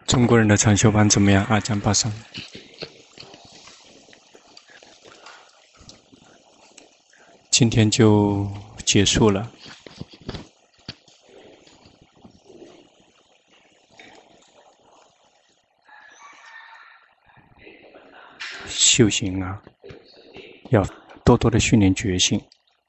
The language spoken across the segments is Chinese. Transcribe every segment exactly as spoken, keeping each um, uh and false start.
中国人的禅修班怎么样？阿江巴桑，今天就结束了。修行啊，要多多的训练觉性，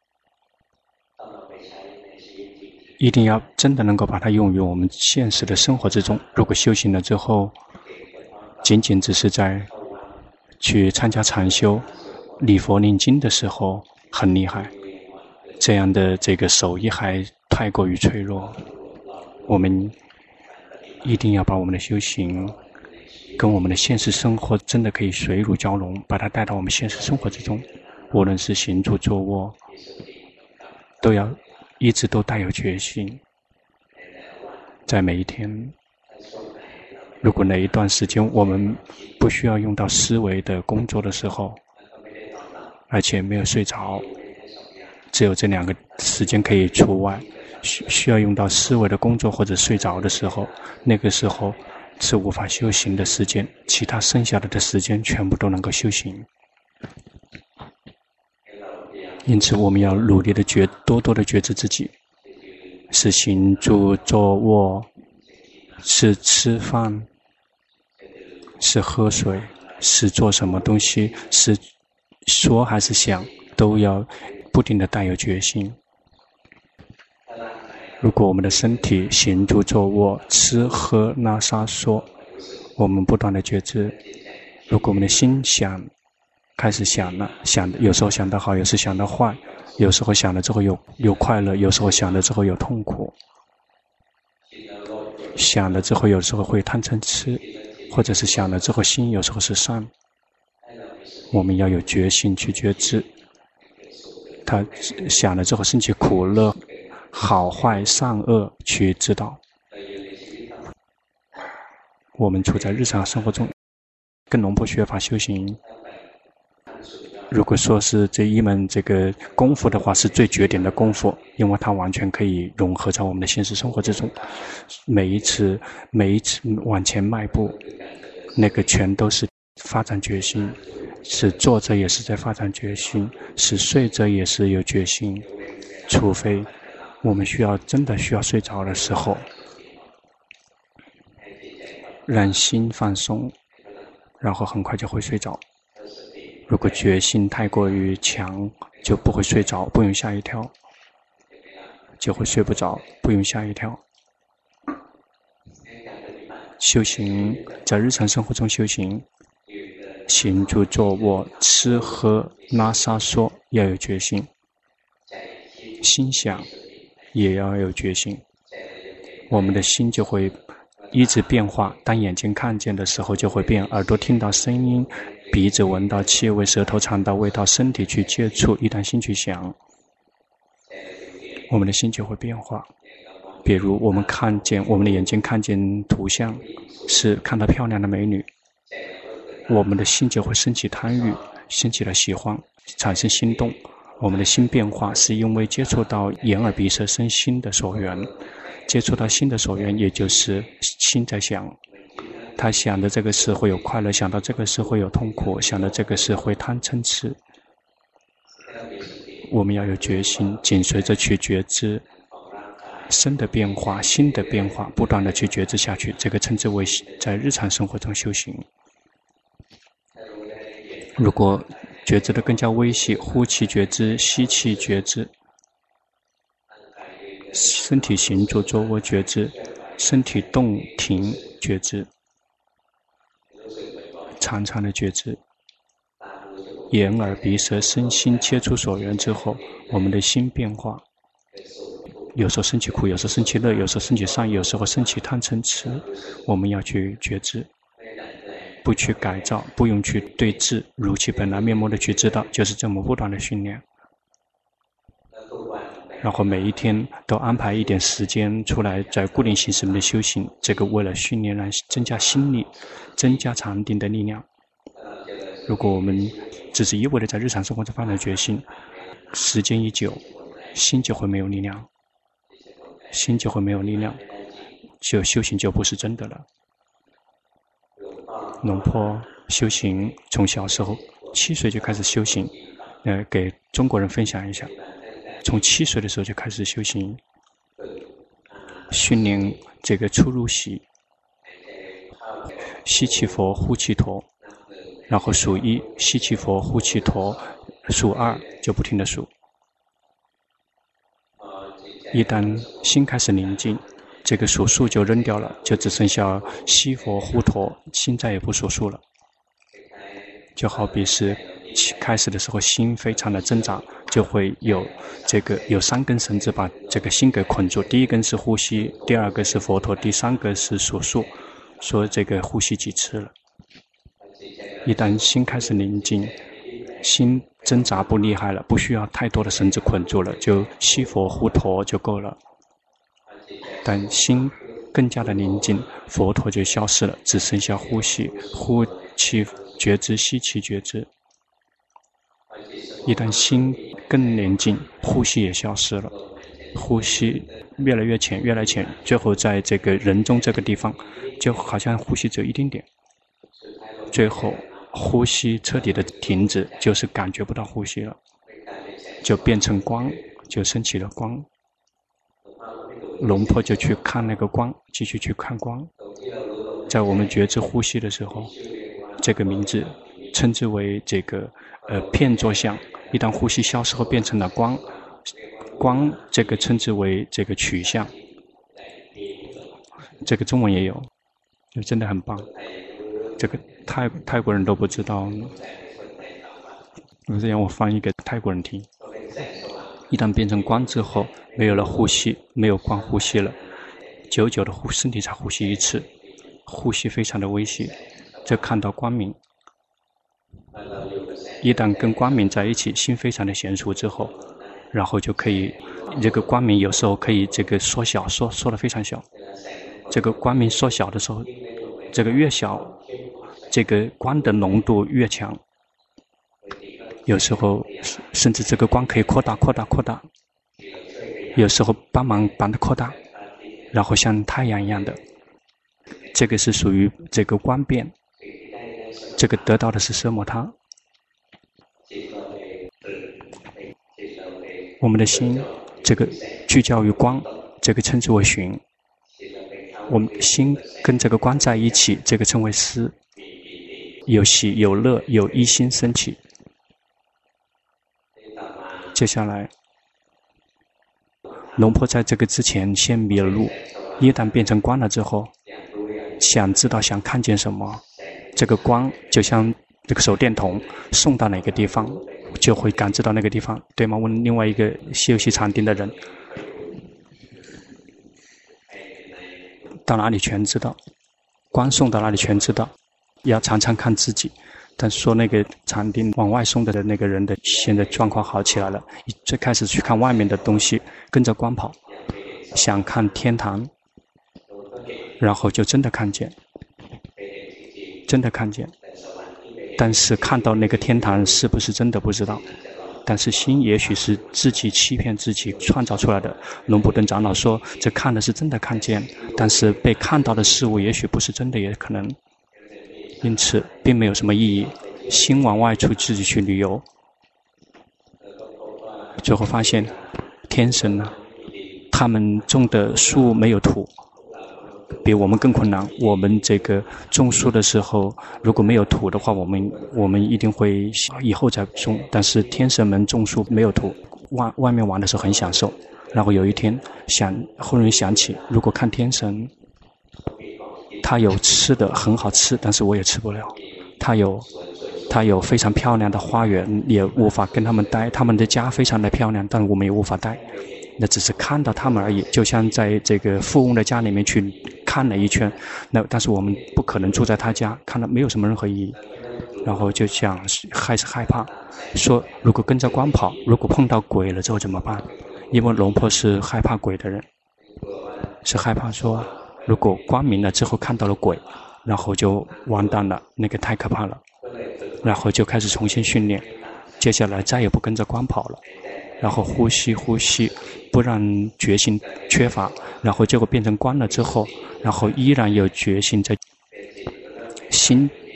一定要真的能够把它用于我们现实的生活之中。如果修行了之后，仅仅只是在去参加禅修、礼佛念经的时候很厉害，这样的这个手艺还太过于脆弱。我们一定要把我们的修行跟我们的现实生活真的可以水乳交融，把它带到我们现实生活之中。无论是行住坐卧，都要一直都带有决心。在每一天，如果那一段时间我们不需要用到思维的工作的时候，而且没有睡着，只有这两个时间可以除外，需需要用到思维的工作或者睡着的时候，那个时候是无法修行的时间，其他剩下的的时间全部都能够修行。因此我们要努力的觉多多的觉知自己，是行住坐卧，是吃饭，是喝水，是做什么东西，是说还是想，都要不停的带有决心。如果我们的身体行住坐卧、吃喝拉撒说，我们不断的觉知。如果我们的心想开始想了，想有时候想得好，有时候想得坏，有时候想了之后有有快乐，有时候想了之后有痛苦，想了之后有时候会贪嗔痴，或者是想了之后心有时候是善，我们要有决心去觉知。他想了之后升起苦乐、好坏、善恶去知道。我们处在日常生活中，跟龙婆学法修行，如果说是这一门这个功夫的话，是最绝顶的功夫，因为它完全可以融合在我们的现实生活之中。每一次每一次往前迈步，那个全都是发展决心，是坐着也是在发展决心，是睡着也是有决心。除非我们需要真的需要睡着的时候，让心放松，然后很快就会睡着。如果决心太过于强，就不会睡着，不用吓一跳，就会睡不着，不用吓一跳。修行，在日常生活中修行，行住坐卧、吃喝拉撒说要有决心，心想也要有决心，我们的心就会一直变化。当眼睛看见的时候就会变，耳朵听到声音，鼻子闻到气味，舌头尝到味道，身体去接触，一旦心去想，我们的心就会变化。比如我们看见，我们的眼睛看见图像，是看到漂亮的美女，我们的心就会升起贪欲，升起了喜欢，产生心动。我们的心变化是因为接触到眼耳鼻舌身心的所缘，接触到心的所缘，也就是心在想，他想的这个事会有快乐，想到这个事会有痛苦，想到这个事会贪嗔痴。我们要有决心，紧随着去觉知身的变化、心的变化，不断的去觉知下去，这个称之为在日常生活中修行。如果觉知的更加微细，呼气觉知，吸气觉知，身体行住坐卧觉知，身体动停觉知，常常的觉知，眼耳鼻舌身心接触所缘之后，我们的心变化，有时候升起苦，有时候升起乐，有时候升起善，有时候升起贪嗔痴，我们要去觉知，不去改造，不用去对治，如其本来面目的去知道，就是这么不断的训练。然后每一天都安排一点时间出来，在固定形式的修行，这个为了训练来增加心力，增加禅定的力量。如果我们只是一味的在日常生活中发展决心，时间一久，心就会没有力量，心就会没有力量，就修行就不是真的了。 龙坡修行从小时候七岁就开始修行，呃，给中国人分享一下。从七岁的时候就开始修行，训练这个出入息，吸气佛，呼气陀，然后数一，吸气佛，呼气陀，数二，就不停地数。一旦心开始宁静，这个数数就扔掉了，就只剩下吸佛呼陀，心再也不数数了。就好比是开始的时候心非常的挣扎，就会有这个有三根绳子把这个心给捆住，第一根是呼吸，第二个是佛陀，第三个是数数，说这个呼吸几次了。一旦心开始宁静，心挣扎不厉害了，不需要太多的绳子捆住了，就吸佛呼陀就够了。但心更加的宁静，佛陀就消失了，只剩下呼吸，呼气觉知，吸气觉知。一旦心更宁静，呼吸也消失了，呼吸越来越浅，越来越浅，最后在这个人中这个地方，就好像呼吸只有一丁点，最后呼吸彻底的停止，就是感觉不到呼吸了，就变成光，就升起了光。龙婆就去看那个光，继续去看光。在我们觉知呼吸的时候，这个名字称之为这个呃片作相。一旦呼吸消失后变成了光，光这个称之为这个取相。这个中文也有，就真的很棒。这个泰泰国人都不知道，我是让我翻译给泰国人听。一旦变成光之后，没有了呼吸，没有光呼吸了，久久的呼身体才呼吸一次，呼吸非常的微细，这看到光明。一旦跟光明在一起，心非常的娴熟之后，然后就可以，这个光明有时候可以这个缩小，缩缩得非常小。这个光明缩小的时候，这个越小，这个光的浓度越强。有时候甚至这个光可以扩大扩大扩大，有时候帮忙把它扩大，然后像太阳一样的，这个是属于这个光变，这个得到的是奢摩他。我们的心这个聚焦于光，这个称之为寻。我们心跟这个光在一起，这个称为思。有喜有乐，有一心升起。接下来龙婆在这个之前先迷了路，一旦变成光了之后，想知道想看见什么，这个光就像这个手电筒送到哪个地方，就会感知到那个地方，对吗？问另外一个修习禅定的人，到哪里全知道，光送到哪里全知道，要常常看自己。但说那个禅定往外送的那个人的现在状况好起来了，最开始去看外面的东西，跟着光跑，想看天堂，然后就真的看见，真的看见。但是看到那个天堂是不是真的不知道，但是心也许是自己欺骗自己创造出来的。龙普顿长老说，这看的是真的看见，但是被看到的事物也许不是真的，也可能。因此并没有什么意义，心往外出自己去旅游，最后发现天神呢、啊，他们种的树没有土，比我们更困难。我们这个种树的时候，如果没有土的话，我们我们一定会以后再种。但是天神们种树没有土，外外面玩的时候很享受。然后有一天想，忽然想起，如果看天神，他有吃的很好吃，但是我也吃不了。他有他有非常漂亮的花园，也无法跟他们待。他们的家非常的漂亮，但我们也无法待。那只是看到他们而已，就像在这个富翁的家里面去看了一圈，那但是我们不可能住在他家，看了没有什么任何意义。然后就想还是害怕，说如果跟着光跑，如果碰到鬼了之后怎么办？因为龙婆是害怕鬼的人，是害怕说如果光明了之后看到了鬼，然后就完蛋了，那个太可怕了。然后就开始重新训练，接下来再也不跟着光跑了，然后呼吸呼吸，不让觉性缺乏，然后结果变成光了之后，然后依然有觉性在，心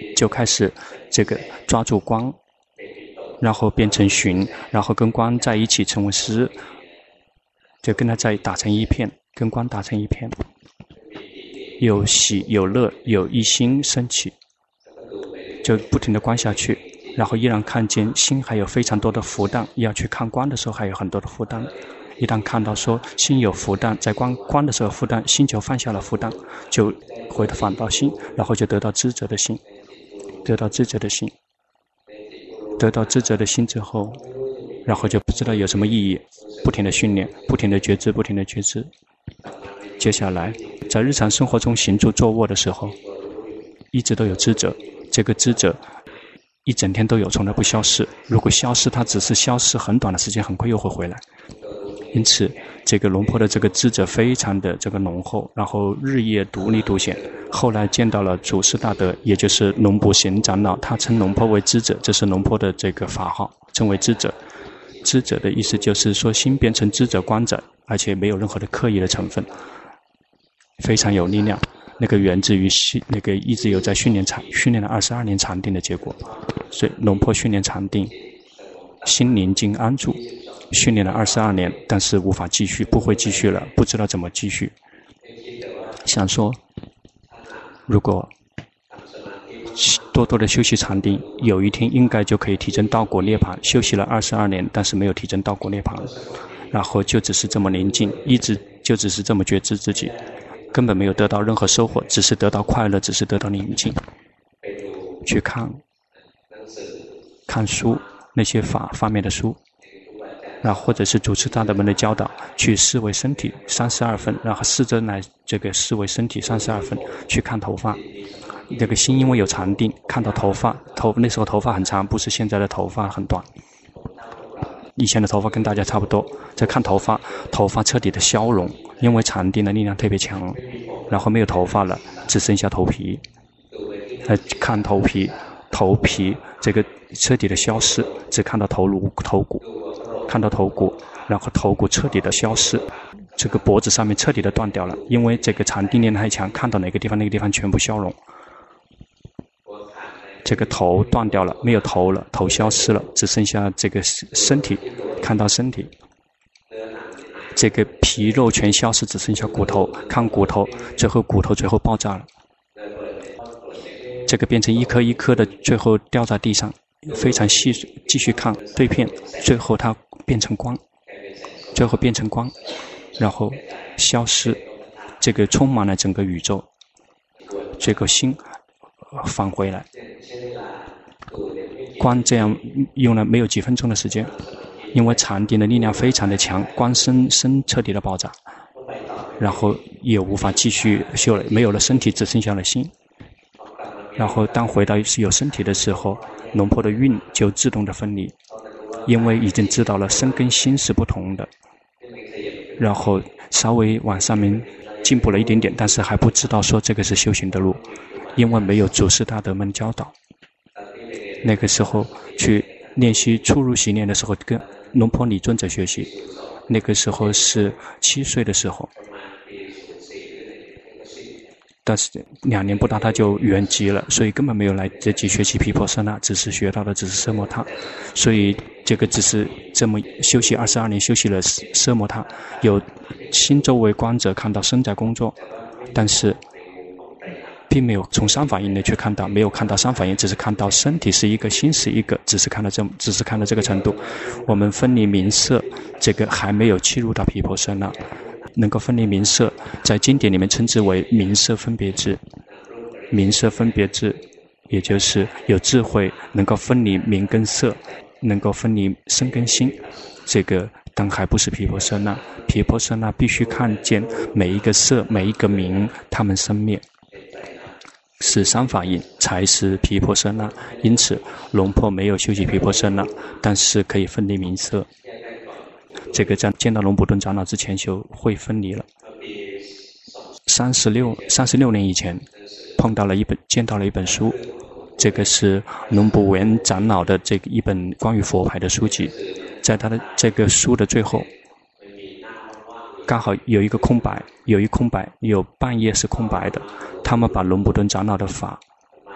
就开始这个抓住光，然后变成寻，然后跟光在一起成为诗，就跟它在打成一片，跟光打成一片，有喜有乐，有一心升起，就不停地观下去，然后依然看见心还有非常多的浮荡，要去看光的时候还有很多的浮荡。一旦看到说心有浮荡，在光光的时候浮荡，心就放下了浮荡，就回头返到心，然后就得到知者的心，得到知者的心，得到知者的心之后，然后就不知道有什么意义，不停的训练，不停的觉知，不停的觉知。接下来在日常生活中行住坐卧的时候，一直都有知者，这个知者一整天都有，从来不消失。如果消失，它只是消失很短的时间，很快又会回来。因此这个龙坡的这个知者非常的这个浓厚，然后日夜独立独显。后来见到了祖师大德，也就是龙普贤长老，他称龙坡为知者，这是龙坡的这个法号，称为知者。知者的意思就是说心变成知者观者，而且没有任何的刻意的成分，非常有力量。那个源自于那个一直有在训练禅训练了二十二年禅定的结果。所以龙坡训练禅定，心宁静安住，训练了二十二年，但是无法继续，不会继续了，不知道怎么继续。想说如果多多的休息禅定，有一天应该就可以提升道果涅槃。休息了二十二年，但是没有提升道果涅槃，然后就只是这么宁静，一直就只是这么觉知自己，根本没有得到任何收获，只是得到快乐，只是得到宁静。去看看书，那些法方面的书，然后或者是主持大德们的教导，去思维身体三十二分，然后试着来这个思维身体三十二分，去看头发。这个心因为有禅定，看到头发，头那时候头发很长，不是现在的头发很短。以前的头发跟大家差不多，在看头发，头发彻底的消融，因为禅定的力量特别强，然后没有头发了，只剩下头皮。来看头皮，头皮这个彻底的消失，只看到头颅、头骨，看到头骨，然后头骨彻底的消失，这个脖子上面彻底的断掉了，因为这个禅定力量太强，看到哪个地方，那个地方全部消融。这个头断掉了，没有头了，头消失了，只剩下这个身体，看到身体，这个皮肉全消失，只剩下骨头，看骨头，最后骨头最后爆炸了，这个变成一颗一颗的，最后掉在地上，非常细，继续看对片，最后它变成光，最后变成光，然后消失，这个充满了整个宇宙，这个心返回来，光这样用了没有几分钟的时间，因为禅定的力量非常的强，光身身彻底的爆炸，然后也无法继续修了，没有了身体，只剩下了心。然后当回到有身体的时候，龙坡的运就自动的分离，因为已经知道了身跟心是不同的，然后稍微往上面进步了一点点，但是还不知道说这个是修行的路，因为没有祖师大德们教导。那个时候去练习初入习练的时候，跟龙坡理尊者学习，那个时候是七岁的时候，但是两年不到他就圆寂了，所以根本没有来得及学习毗婆舍那，只是学到的只是奢摩他，所以这个只是这么休息二十二年，休息了奢摩他，有心周围观者看到身在工作，但是并没有从三法印内去看到，没有看到三法印，只是看到身体是一个，心是一个，只是看到这，只是看到这个程度。我们分离名色，这个还没有契入到毗婆舍那。能够分离名色，在经典里面称之为名色分别智。名色分别智，也就是有智慧，能够分离名跟色，能够分离身跟心。这个但还不是毗婆舍那，毗婆舍那必须看见每一个色，每一个名，它们生灭。是三法印才是毗婆舍那，因此龙坡没有修习毗婆舍那，但是可以分离名色。这个在见到龙普顿长老之前就会分离了。三十六三十六年以前，碰到了一本见到了一本书，这个是龙普文长老的这个一本关于佛牌的书籍，在他的这个书的最后，刚好有一个空白，有一空白，有半页是空白的。他们把龙普顿长老的法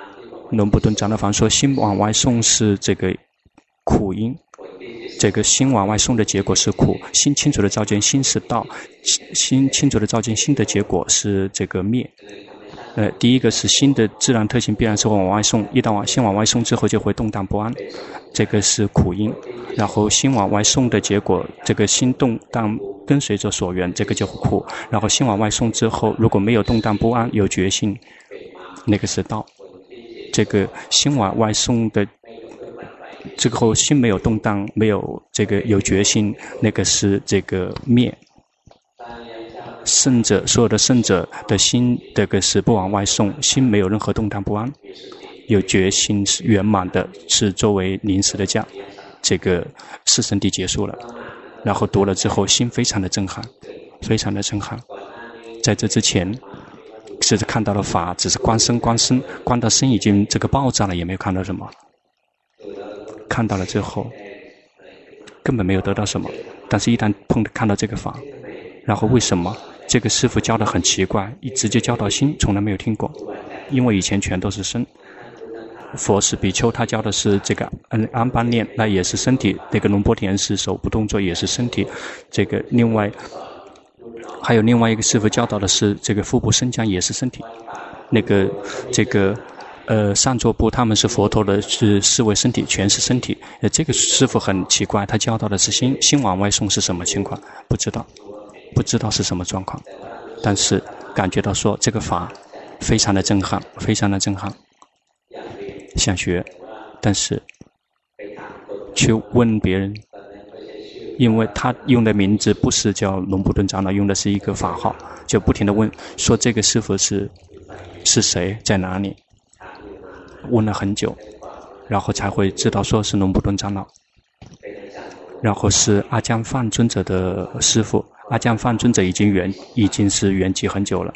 龙布顿长老房说，心往外送是这个苦因，这个心往外送的结果是苦。心清楚的照见心是道，心清楚的照见心的结果是这个灭。呃，第一个是心的自然特性必然是往外送，一旦往心往外送之后就会动荡不安，这个是苦因。然后心往外送的结果，这个心动荡跟随着所缘，这个就苦。然后心往外送之后，如果没有动荡不安，有决心，那个是道。这个心往外送的这个后心没有动荡，没有这个有决心，那个是这个灭。圣者所有的圣者的心，这个是不往外送，心没有任何动荡不安，有决心是圆满的，是作为临时的家。这个四圣谛结束了，然后读了之后，心非常的震撼，非常的震撼。在这之前，只是看到了法，只是观身观身，观到身已经这个爆炸了，也没有看到什么。看到了之后，根本没有得到什么。但是一旦碰看到这个法，然后为什么这个师父教的很奇怪，一直接教到心，从来没有听过，因为以前全都是身。佛是比丘，他教的是这个嗯安般念，那也是身体。那个龙波田是手部动作，也是身体。这个另外还有另外一个师父教导的是这个腹部升降，也是身体。那个这个呃上座部他们是佛陀的，是视为身体，全是身体。呃，这个师父很奇怪，他教导的是心，心往外送是什么情况？不知道，不知道是什么状况，但是感觉到说这个法非常的震撼，非常的震撼。想学，但是去问别人，因为他用的名字不是叫龙布顿长老，用的是一个法号，就不停地问，说这个师父是是谁，在哪里？问了很久，然后才会知道说是龙布顿长老，然后是阿姜范尊者的师父。阿姜范尊者已经圆，已经是圆寂很久了。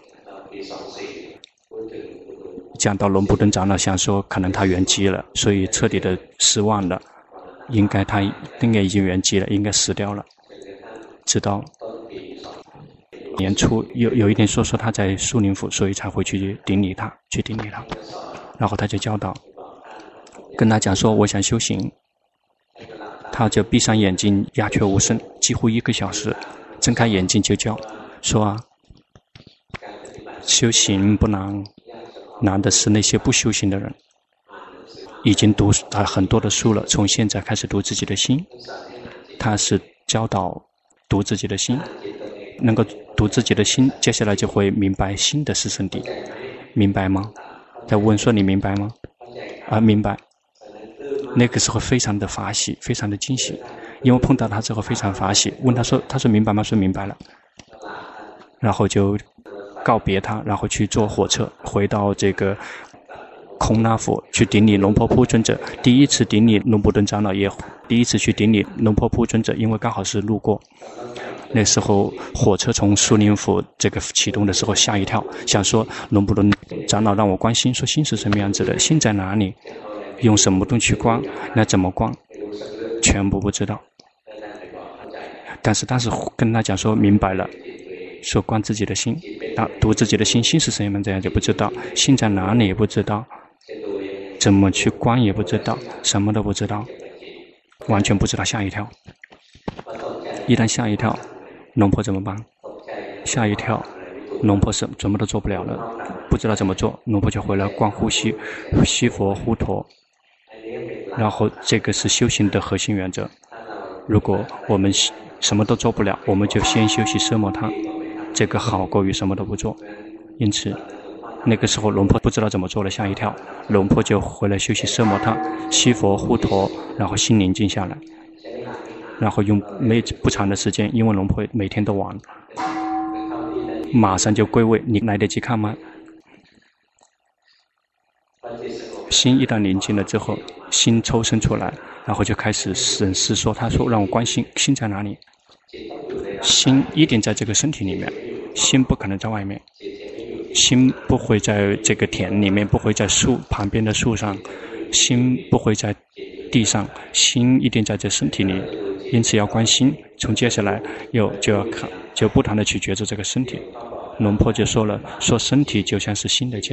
讲到龙布顿长老，想说可能他圆寂了，所以彻底的失望了。应该他应该已经圆寂了，应该死掉了。直到年初有有一天说说他在树林府，所以才会去顶礼他，去顶礼他。然后他就教导，跟他讲说我想修行，他就闭上眼睛，鸦雀无声，几乎一个小时。睁开眼睛就教，说啊，修行不难。难的是那些不修行的人，已经读了很多的书了，从现在开始读自己的心。他是教导读自己的心，能够读自己的心，接下来就会明白心的四圣谛，明白吗？在问说你明白吗？啊，明白。那个时候非常的法喜，非常的惊喜，因为碰到他之后非常法喜，问他说，他说明白吗？说明白了，然后就告别他，然后去坐火车回到这个空那府去顶礼龙婆铺尊者。第一次顶礼龙布顿长老，也第一次去顶礼龙婆铺尊者，因为刚好是路过。那时候火车从树林府这个启动的时候吓一跳，想说龙布顿长老让我观心，说心是什么样子的，心在哪里，用什么东西观，那怎么观，全部不知道。但是当时跟他讲说明白了，说观自己的心，读自己的心，心是什么这样就不知道，心在哪里也不知道，怎么去观也不知道，什么都不知道，完全不知道，吓一跳。一旦吓一跳，龙婆怎么办？吓一跳，龙婆什什么都做不了了，不知道怎么做，龙婆就回来观呼吸，吸佛呼陀。然后这个是修行的核心原则。如果我们什么都做不了，我们就先休息奢摩他，这个好过于什么都不做。因此那个时候龙婆不知道怎么做了，吓一跳，龙婆就回来休息奢摩他，吸佛呼陀，然后心宁静下来，然后用没不长的时间，因为龙婆每天都玩，马上就归位。你来得及看吗？心一旦宁静了之后，心抽身出来，然后就开始审视说，他说让我观心，心在哪里？心一定在这个身体里面，心不可能在外面，心不会在这个田里面，不会在树旁边的树上，心不会在地上，心一定在这身体里。因此要观心，从接下来又就要看，就不断的去觉知这个身体。龙婆就说了，说身体就像是心的家，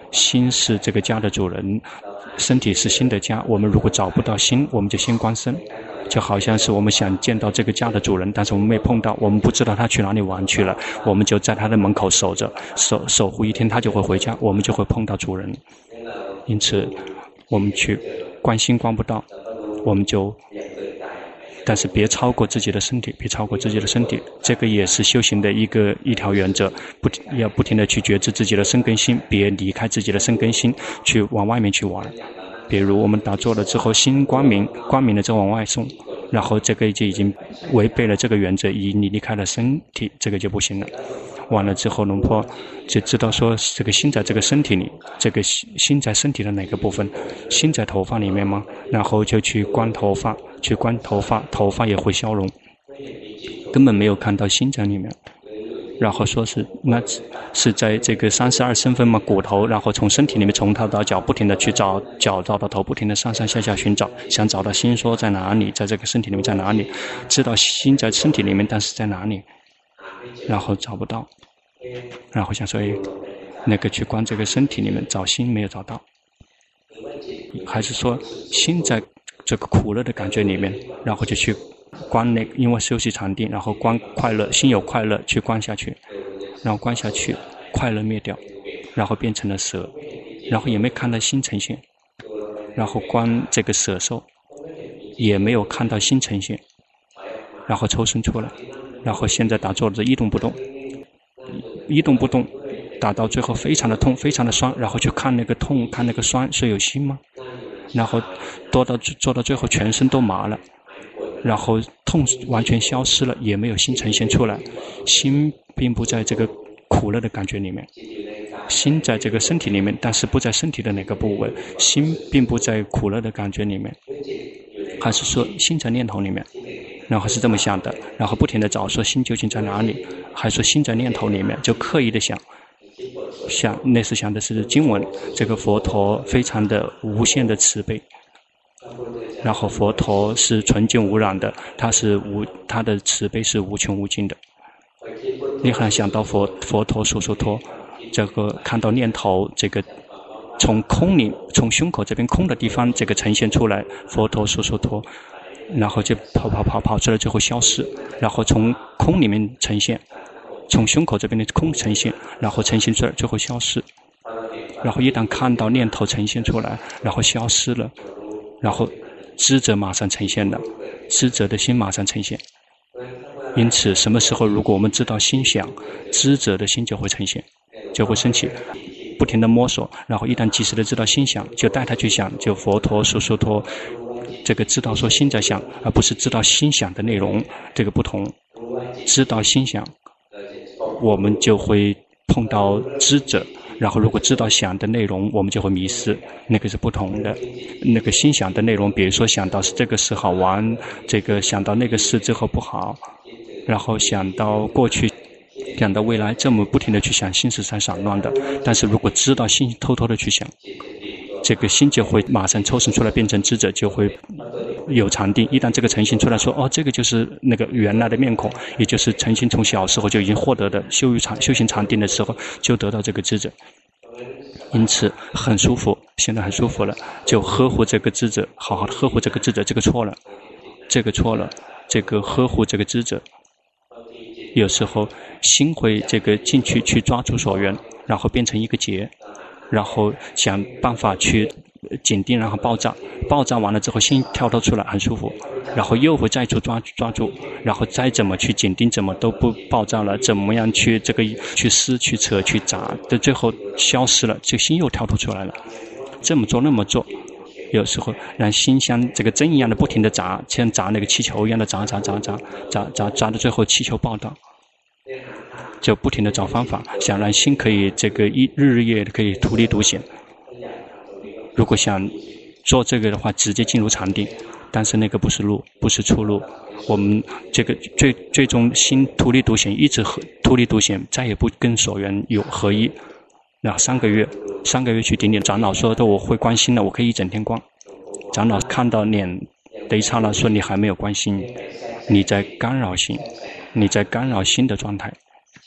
心是这个家的主人，身体是心的家。我们如果找不到心，我们就先关身。就好像是我们想见到这个家的主人，但是我们没碰到，我们不知道他去哪里玩去了，我们就在他的门口守着，守守护一天，他就会回家，我们就会碰到主人。因此我们去关心关不到，我们就但是别超过自己的身体，别超过自己的身体，这个也是修行的一个一条原则，不要不停地去觉知自己的身根心，别离开自己的身根心去往外面去玩。比如我们打坐了之后，心光明，光明了之后往外送，然后这个就已经违背了这个原则，以你离开了身体，这个就不行了。完了之后，龙婆就知道说，这个心在这个身体里，这个心在身体的哪个部分？心在头发里面吗？然后就去观头发，去观头发，头发也会消融，根本没有看到心在里面。然后说是那是在这个三十二身分嘛，骨头，然后从身体里面从头到脚不停的去找，脚找到头不停的上上下下寻找，想找到心说在哪里，在这个身体里面在哪里，知道心在身体里面，但是在哪里，然后找不到，然后想说哎，那个去观这个身体里面找心没有找到，还是说心在这个苦乐的感觉里面，然后就去观那个，因为休息禅定，然后观快乐，心有快乐去观下去，然后观下去，快乐灭掉，然后变成了舍，然后也没看到心呈现，然后观这个舍受，也没有看到心呈现，然后抽身出来，然后现在打坐着一动不动，一动不动，打到最后非常的痛，非常的酸，然后去看那个痛，看那个酸是有心吗？然后做到做到最后全身都麻了。然后痛完全消失了，也没有心呈现出来，心并不在这个苦乐的感觉里面，心在这个身体里面，但是不在身体的哪个部位，心并不在苦乐的感觉里面，还是说心在念头里面，然后是这么想的，然后不停地找说心究竟在哪里，还说心在念头里面，就刻意的想想那是想的是经文，这个佛陀非常的无限的慈悲，然后佛陀是纯净无染的，他是无他的慈悲是无穷无尽的。你还想到佛佛陀苏苏托，这个看到念头，这个从空里从胸口这边空的地方这个呈现出来，佛陀苏苏托，然后就跑跑跑跑出来，最后消失，然后从空里面呈现，从胸口这边的空呈现，然后呈现出来，最后消失。然后一旦看到念头呈现出来，然后消失了，然后知者马上呈现了，知者的心马上呈现。因此什么时候如果我们知道心想，知者的心就会呈现，就会升起，不停地摸索，然后一旦及时的知道心想，就带他去想，就佛陀苏苏托这个知道说心在想，而不是知道心想的内容，这个不同。知道心想，我们就会碰到知者，然后如果知道想的内容，我们就会迷失，那个是不同的。那个心想的内容，比如说想到是这个事好玩，这个想到那个事之后不好，然后想到过去，想到未来，这么不停的去想，心是在散乱的。但是如果知道心偷偷的去想，这个心就会马上抽身出来变成知者，就会有禅定。一旦这个呈现出来说，哦，这个就是那个原来的面孔，也就是诚心从小时候就已经获得的，修禅修行禅定的时候就得到这个知者，因此很舒服，现在很舒服了，就呵护这个知者，好好的呵护这个知者。这个错了，这个错了，这个呵护这个知者，有时候心会这个进去去抓住所缘，然后变成一个结，然后想办法去紧盯，然后爆炸，爆炸完了之后心跳脱出来很舒服，然后又会再去抓抓住，然后再怎么去紧盯怎么都不爆炸了，怎么样去这个去撕去扯去砸的，最后消失了，这心又跳脱出来了。这么做那么做，有时候让心像这个针一样的不停的砸，像砸那个气球一样的砸砸砸砸砸砸砸到最后气球爆炸，就不停的找方法，想让心可以这个一日日夜可以独立独显。如果想做这个的话，直接进入禅定，但是那个不是路，不是出路。我们这个最最终心独立独显，一直独立独显，再也不跟所缘有合一。那三个月，三个月去顶点，长老说的我会观心了，我可以一整天观。长老看到脸的一刹那说，你还没有观心，你在干扰心，你在干扰心的状态。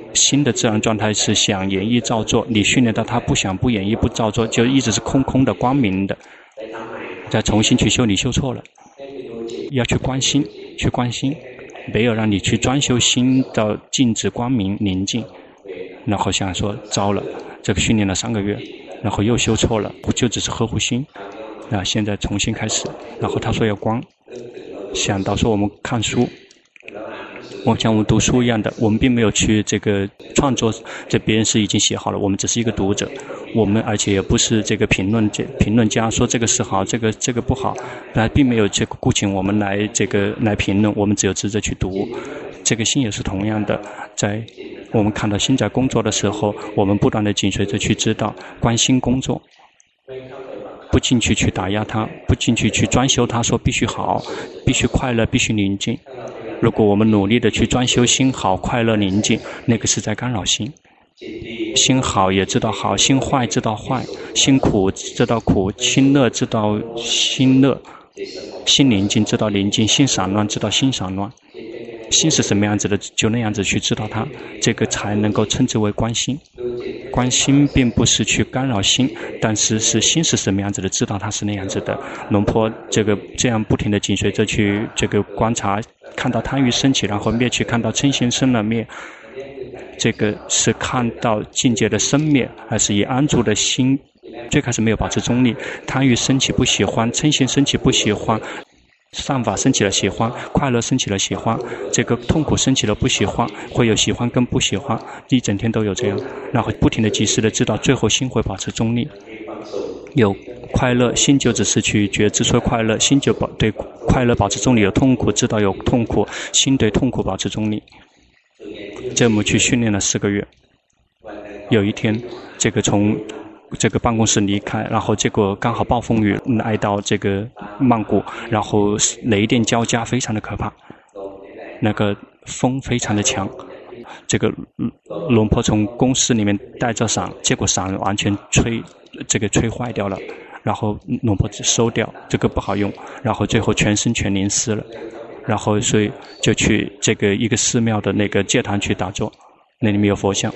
新的自然状态是想演绎照做，你训练到他不想不演绎不照做，就一直是空空的光明的。再重新去修，你修错了，要去关心，去关心，没有让你去专修心到静止光明宁静。然后想说糟了，这个训练了三个月，然后又修错了，就只是呵护心。那现在重新开始，然后他说要光，想到说我们看书，我像我们读书一样的，我们并没有去这个创作，这别人是已经写好了，我们只是一个读者，我们而且也不是这个评论评论家，说这个是好，这个这个不好，那并没有这个雇请我们来这个来评论，我们只有职责去读。这个心也是同样的，在我们看到心在工作的时候，我们不断的紧随着去知道关心工作，不进去去打压它，不进去去专修它，说必须好，必须快乐，必须宁静。如果我们努力的去专修心好、快乐、宁静，那个是在干扰心。心好也知道好，心坏知道坏，心苦知道苦，心乐知道心乐，心宁静知道宁静，心散乱知道心散乱。心是什么样子的，就那样子去知道它，这个才能够称之为观心。观心并不是去干扰心，但是是心是什么样子的，知道它是那样子的。龙坡这个这样不停的紧随着去这个观察，看到贪欲升起然后灭去，看到嗔心生了灭，这个是看到境界的生灭，还是以安住的心，最开始没有保持中立，贪欲升起不喜欢，嗔心升起不喜欢，善法升起了喜欢，快乐升起了喜欢，这个痛苦升起了不喜欢，会有喜欢跟不喜欢，一整天都有这样，然后不停的及时的知道，最后心会保持中立。有快乐，心就只是去觉知说快乐，心就保对快乐保持中立；有痛苦，知道有痛苦，心对痛苦保持中立。这么去训练了四个月，有一天，这个从这个办公室离开，然后结果刚好暴风雨来到这个曼谷，然后雷电交加，非常的可怕，那个风非常的强，这个龙坡从公司里面带着伞，结果伞完全吹这个吹坏掉了，然后龙坡收掉，这个不好用，然后最后全身全淋湿了，然后所以就去这个一个寺庙的那个戒坛去打坐，那里面有佛像。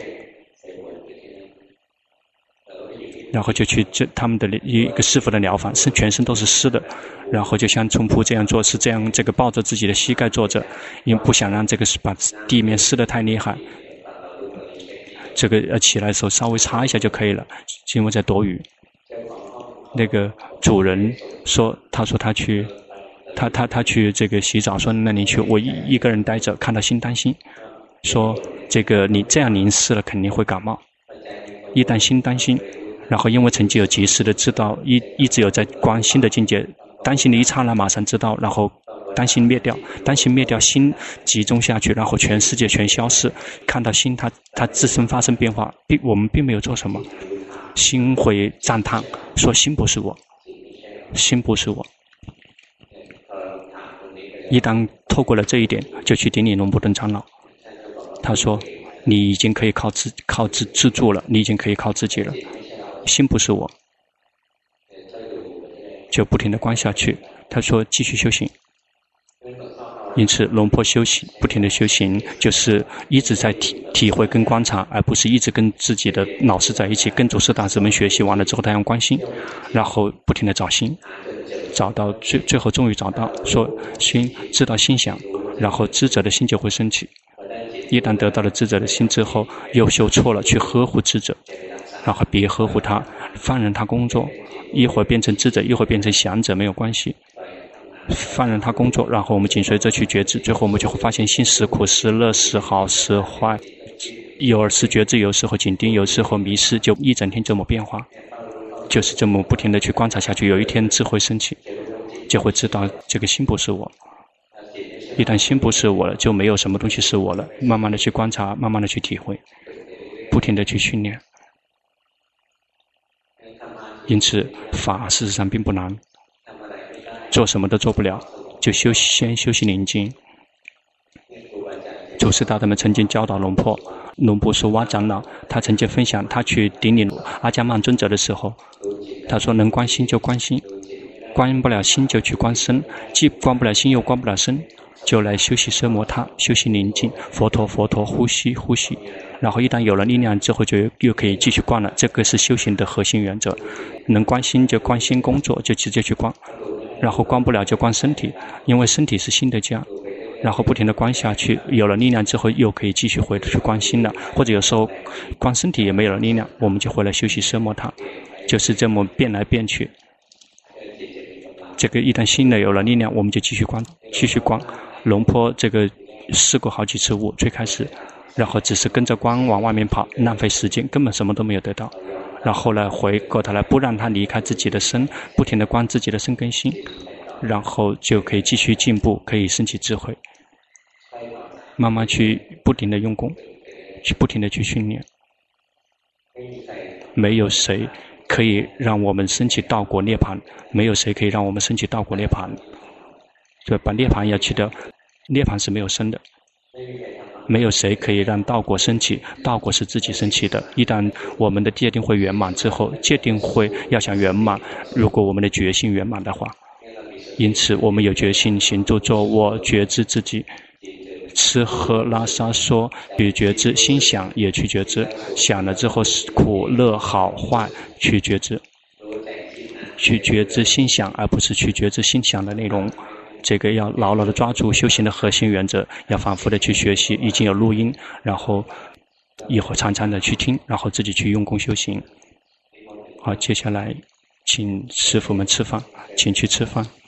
然后就去这他们的一个师傅的疗法，是全身都是湿的，然后就像冲铺这样做，是这样这个抱着自己的膝盖坐着，因为不想让这个把地面湿得太厉害。这个呃起来的时候稍微擦一下就可以了，因为在躲雨。那个主人说，他说他去，他他他去这个洗澡，说那你去，我一一个人待着，看到心担心，说这个你这样淋湿了肯定会感冒，一旦心担心。然后因为曾经有及时的知道，一一直有在观心的境界，担心的一刹那马上知道，然后担心灭掉，担心灭掉，心集中下去，然后全世界全消失，看到心它它自身发生变化，并我们并没有做什么，心会赞叹说心不是我，心不是我。一旦透过了这一点，就去顶礼龙布顿长老，他说你已经可以靠自靠自自助了，你已经可以靠自己了。心不是我，就不停地观下去。他说继续修行，因此龙坡修行不停地修行，就是一直在体体会跟观察，而不是一直跟自己的老师在一起，跟祖师大师们学习完了之后他用观心，然后不停地找心，找到最最后终于找到，说心知道心想，然后知者的心就会升起。一旦得到了知者的心之后，又修错了，去呵护知者，然后别呵护他，放任他工作，一会儿变成知者，一会儿变成想者，没有关系，放任他工作，然后我们紧随着去觉知，最后我们就会发现心时苦时乐时好时坏，有时觉知，有时候紧盯，有时候迷失，就一整天这么变化，就是这么不停的去观察下去，有一天智慧升起，就会知道这个心不是我。一旦心不是我了，就没有什么东西是我了，慢慢的去观察，慢慢的去体会，不停的去训练。因此法事实上并不难，做什么都做不了，就修先修习宁静。祖师大德们曾经教导龙坡，龙布苏瓦长老他曾经分享，他去顶礼阿伽曼尊者的时候，他说能观心就观心，观不了心就去观身，既观不了心又观不了身，就来修习奢摩他，修习宁静，佛陀佛陀，呼吸呼吸， 然后一旦有了力量之后，就又可以继续观了。这个是修行的核心原则。能观心就观心工作，就直接去观，然后观不了就观身体，因为身体是心的家。然后不停地观下去，有了力量之后，又可以继续回去观心了。或者有时候观身体也没有了力量，我们就回来休息奢摩他，就是这么变来变去。这个一旦心呢有了力量，我们就继续观，继续观。龙坡这个试过好几次悟，最开始，然后只是跟着光往外面跑，浪费时间，根本什么都没有得到。然后呢，回过头来不让他离开自己的身，不停地观自己的身跟心，然后就可以继续进步，可以升起智慧。慢慢去不停地用功，去不停地去训练。没有谁可以让我们升起道果涅槃，没有谁可以让我们升起道果涅槃。就把涅槃要去掉，涅槃是没有生的。没有谁可以让道果升起，道果是自己升起的。一旦我们的戒定慧圆满之后，戒定慧要想圆满，如果我们的觉性圆满的话，因此我们有决心行住坐卧，觉知自己。吃喝拉撒说去觉知，心想也去觉知，想了之后是苦乐好坏去觉知，去觉知心想，而不是去觉知心想的内容。这个要牢牢地抓住修行的核心原则，要反复地去学习。已经有录音，然后以后常常的去听，然后自己去用功修行。好，接下来请师父们吃饭，请去吃饭。